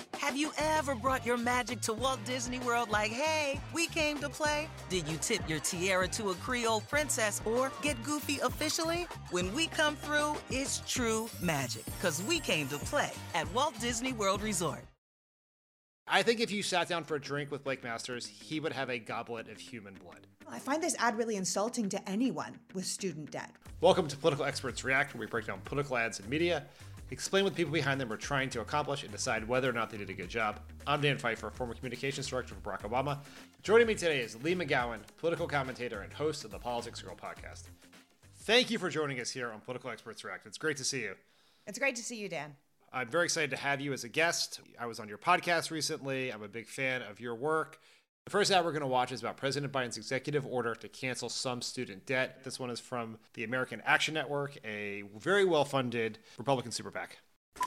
Have you ever brought your magic to Walt Disney World like, hey, we came to play? Did you tip your tiara to a Creole princess or get goofy officially? When we come through, it's true magic, because we came to play at Walt Disney World Resort. I think if you sat down for a drink with Blake Masters, he would have a goblet of human blood. I find this ad really insulting to anyone with student debt. Welcome to Political Experts React, where we break down political ads in media, explain what the people behind them are trying to accomplish, and decide whether or not they did a good job. I'm Dan Pfeiffer, former communications director for Barack Obama. Joining me today is Lee McGowan, political commentator and host of the Politics Girl podcast. Thank you for joining us here on Political Experts React. It's great to see you. It's great to see you, Dan. I'm very excited to have you as a guest. I was on your podcast recently. I'm a big fan of your work. The first ad we're going to watch is about President Biden's executive order to cancel some student debt. This one is from the American Action Network, a very well-funded Republican super PAC.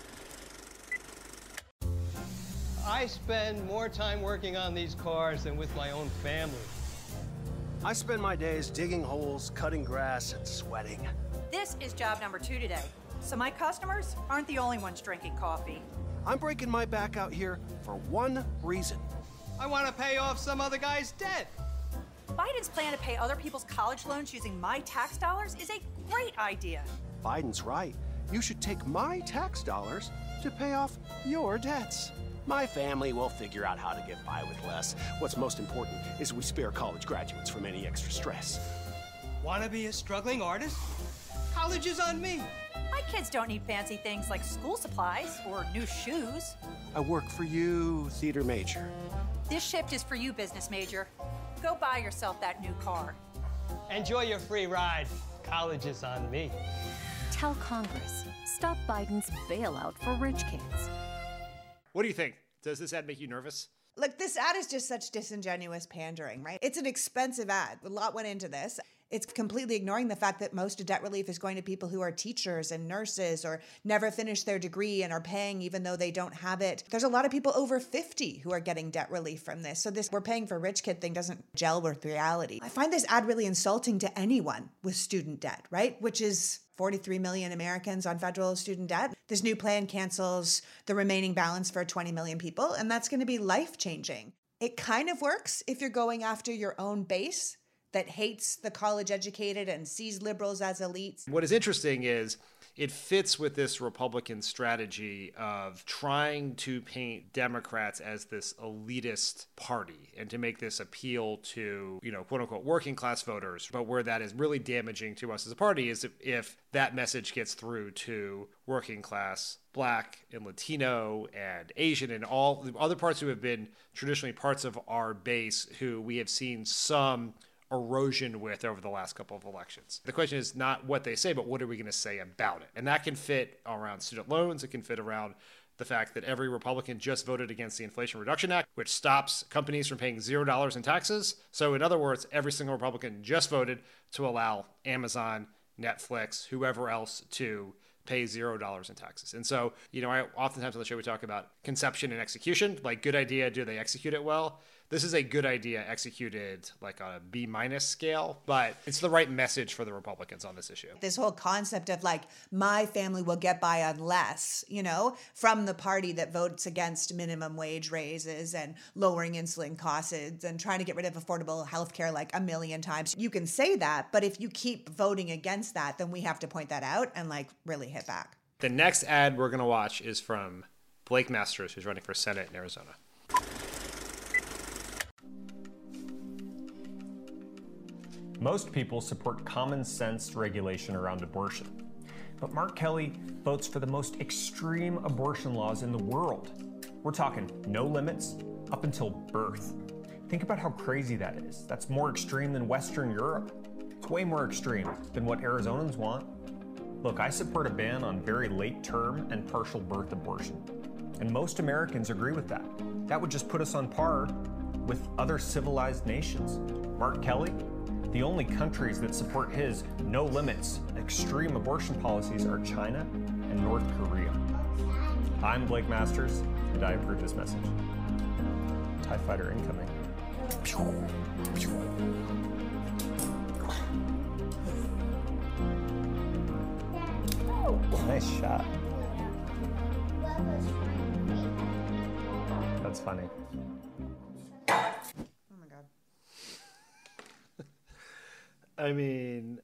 I spend more time working on these cars than with my own family. I spend my days digging holes, cutting grass, and sweating. This is job number 2 today. So my customers aren't the only ones drinking coffee. I'm breaking my back out here for one reason. I want to pay off some other guy's debt. Biden's plan to pay other people's college loans using my tax dollars is a great idea. Biden's right. You should take my tax dollars to pay off your debts. My family will figure out how to get by with less. What's most important is we spare college graduates from any extra stress. Want to be a struggling artist? College is on me. My kids don't need fancy things like school supplies or new shoes. I work for you, theater major. This shift is for you, business major. Go buy yourself that new car. Enjoy your free ride. College is on me. Tell Congress, stop Biden's bailout for rich kids. What do you think? Does this ad make you nervous? Look, this ad is just such disingenuous pandering, right? It's an expensive ad. A lot went into this. It's completely ignoring the fact that most of debt relief is going to people who are teachers and nurses or never finished their degree and are paying even though they don't have it. There's a lot of people over 50 who are getting debt relief from this. So this we're paying for rich kid thing doesn't gel with reality. I find this ad really insulting to anyone with student debt, right? Which is 43 million Americans on federal student debt. This new plan cancels the remaining balance for 20 million people, and that's going to be life-changing. It kind of works if you're going after your own base that hates the college-educated and sees liberals as elites. What is interesting is it fits with this Republican strategy of trying to paint Democrats as this elitist party and to make this appeal to, quote unquote, working class voters. But where that is really damaging to us as a party is if that message gets through to working class Black and Latino and Asian and all the other parts who have been traditionally parts of our base who we have seen some erosion with over the last couple of elections. The question is not what they say, but what are we going to say about it? And that can fit around student loans. It can fit around the fact that every Republican just voted against the Inflation Reduction Act, which stops companies from paying $0 in taxes. So in other words, every single Republican just voted to allow Amazon, Netflix, whoever else to pay $0 in taxes. And so, I oftentimes on the show, we talk about conception and execution, like good idea, do they execute it well? This is a good idea executed like on a B- scale, but it's the right message for the Republicans on this issue. This whole concept of like, my family will get by on less, from the party that votes against minimum wage raises and lowering insulin costs and trying to get rid of affordable healthcare like a million times. You can say that, but if you keep voting against that, then we have to point that out and like really hit back. The next ad we're going to watch is from Blake Masters, who's running for Senate in Arizona. Most people support common sense regulation around abortion. But Mark Kelly votes for the most extreme abortion laws in the world. We're talking no limits up until birth. Think about how crazy that is. That's more extreme than Western Europe. It's way more extreme than what Arizonans want. Look, I support a ban on very late term and partial birth abortion. And most Americans agree with that. That would just put us on par with other civilized nations. Mark Kelly, the only countries that support his no limits extreme abortion policies are China and North Korea. I'm Blake Masters, and I approve this message. TIE fighter incoming. Nice shot. That's funny. Oh my God. I mean,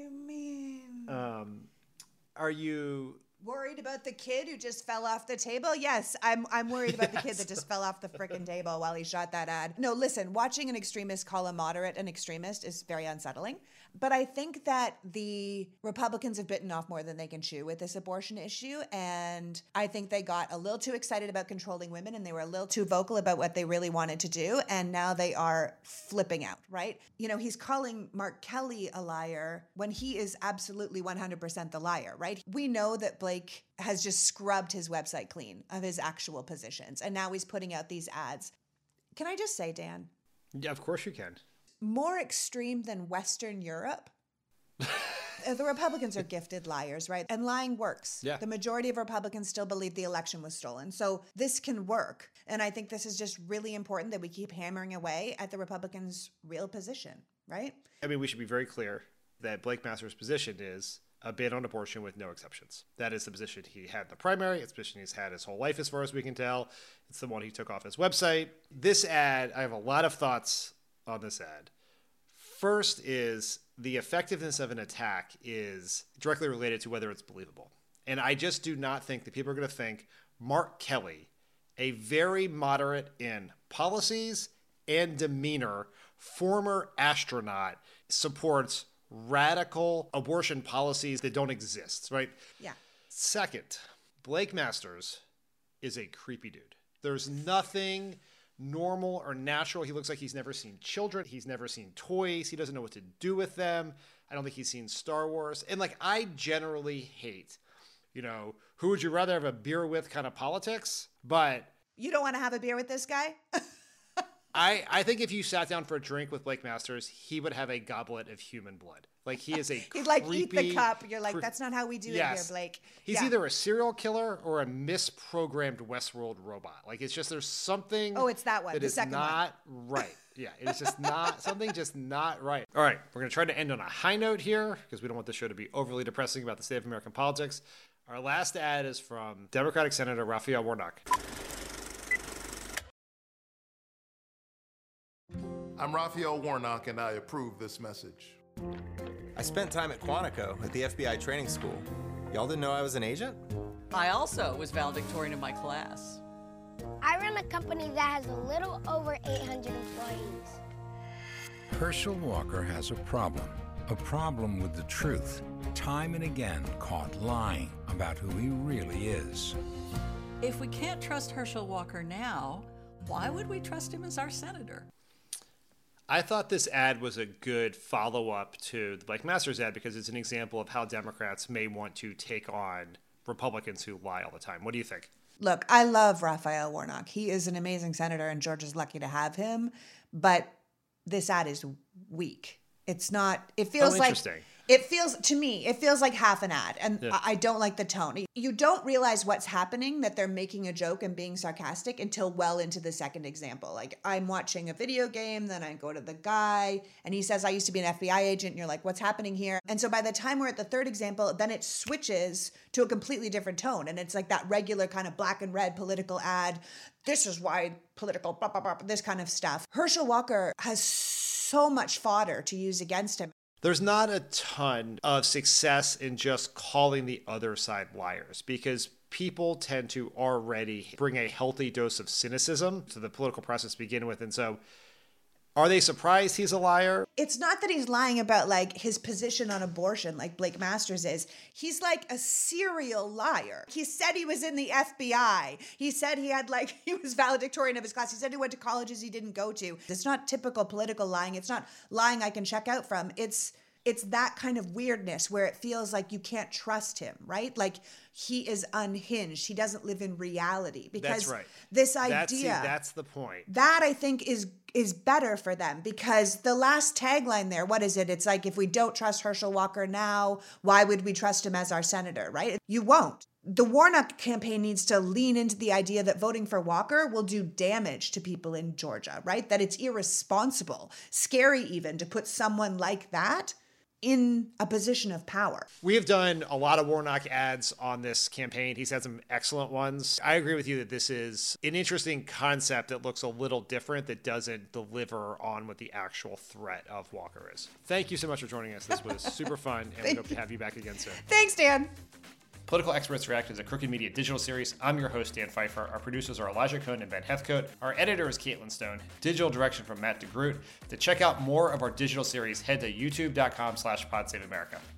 are you worried about the kid who just fell off the table? Yes, I'm worried about the kid that just fell off the frickin' table while he shot that ad. No, listen, watching an extremist call a moderate an extremist is very unsettling. But I think that the Republicans have bitten off more than they can chew with this abortion issue. And I think they got a little too excited about controlling women and they were a little too vocal about what they really wanted to do. And now they are flipping out, right? You know, he's calling Mark Kelly a liar when he is absolutely 100% the liar, right? We know that Blake has just scrubbed his website clean of his actual positions. And now he's putting out these ads. Can I just say, Dan? Yeah, of course you can. More extreme than Western Europe. The Republicans are gifted liars, right? And lying works. Yeah. The majority of Republicans still believe the election was stolen. So this can work. And I think this is just really important that we keep hammering away at the Republicans' real position, right? I mean, we should be very clear that Blake Masters' position is a ban on abortion with no exceptions. That is the position he had in the primary. It's the position he's had his whole life, as far as we can tell. It's the one he took off his website. This ad, I have a lot of thoughts on this ad. First is the effectiveness of an attack is directly related to whether it's believable. And I just do not think that people are going to think Mark Kelly, a very moderate in policies and demeanor, former astronaut, supports radical abortion policies that don't exist, right? Yeah. Second, Blake Masters is a creepy dude. There's nothing normal or natural. He looks like he's never seen children. He's never seen toys. He doesn't know what to do with them. I don't think he's seen Star Wars. And like, I generally hate, you know, who would you rather have a beer with kind of politics, but you don't want to have a beer with this guy? I think if you sat down for a drink with Blake Masters, he would have a goblet of human blood. Like, he is a he'd like eat the cup. You're like, that's not how we do it here, Blake. He's either a serial killer or a misprogrammed Westworld robot. Like, it's just, there's something. Oh, it's that one. That is not right. Yeah, it's just not, something just not right. All right, we're going to try to end on a high note here because we don't want the show to be overly depressing about the state of American politics. Our last ad is from Democratic Senator Raphael Warnock. I'm Raphael Warnock, and I approve this message. I spent time at Quantico at the FBI training school. Y'all didn't know I was an agent? I also was valedictorian in my class. I run a company that has a little over 800 employees. Herschel Walker has a problem with the truth. Time and again caught lying about who he really is. If we can't trust Herschel Walker now, why would we trust him as our senator? I thought this ad was a good follow-up to the Blake Masters ad because it's an example of how Democrats may want to take on Republicans who lie all the time. What do you think? Look, I love Raphael Warnock. He is an amazing senator, and Georgia's lucky to have him. But this ad is weak. It's not. It feels like. To me, it feels like half an ad, and yeah. I don't like the tone. You don't realize what's happening, that they're making a joke and being sarcastic until well into the second example. Like, I'm watching a video game, then I go to the guy, and he says, I used to be an FBI agent, and you're like, what's happening here? And so by the time we're at the third example, then it switches to a completely different tone, and it's like that regular kind of black and red political ad. This is why political, blah, blah, blah, this kind of stuff. Herschel Walker has so much fodder to use against him. There's not a ton of success in just calling the other side liars because people tend to already bring a healthy dose of cynicism to the political process to begin with. And so are they surprised he's a liar? It's not that he's lying about like his position on abortion like Blake Masters is. He's like a serial liar. He said he was in the FBI. He said he was valedictorian of his class. He said he went to colleges he didn't go to. It's not typical political lying. It's not lying I can check out from. It's that kind of weirdness where it feels like you can't trust him, right? Like he is unhinged. He doesn't live in reality because that's right. This idea. That's the point. That I think is better for them because the last tagline there, what is it? It's like, if we don't trust Herschel Walker now, why would we trust him as our senator, right? You won't. The Warnock campaign needs to lean into the idea that voting for Walker will do damage to people in Georgia, right? That it's irresponsible, scary even, to put someone like that in a position of power. We have done a lot of Warnock ads on this campaign. He's had some excellent ones. I agree with you that this is an interesting concept that looks a little different, that doesn't deliver on what the actual threat of Walker is. Thank you so much for joining us. This was super fun, and we hope to have you back again soon. Thanks, Dan. Political Experts React is a Crooked Media digital series. I'm your host, Dan Pfeiffer. Our producers are Elijah Cohn and Ben Heathcote. Our editor is Caitlin Stone. Digital direction from Matt DeGroot. To check out more of our digital series, head to youtube.com/PodSaveAmerica.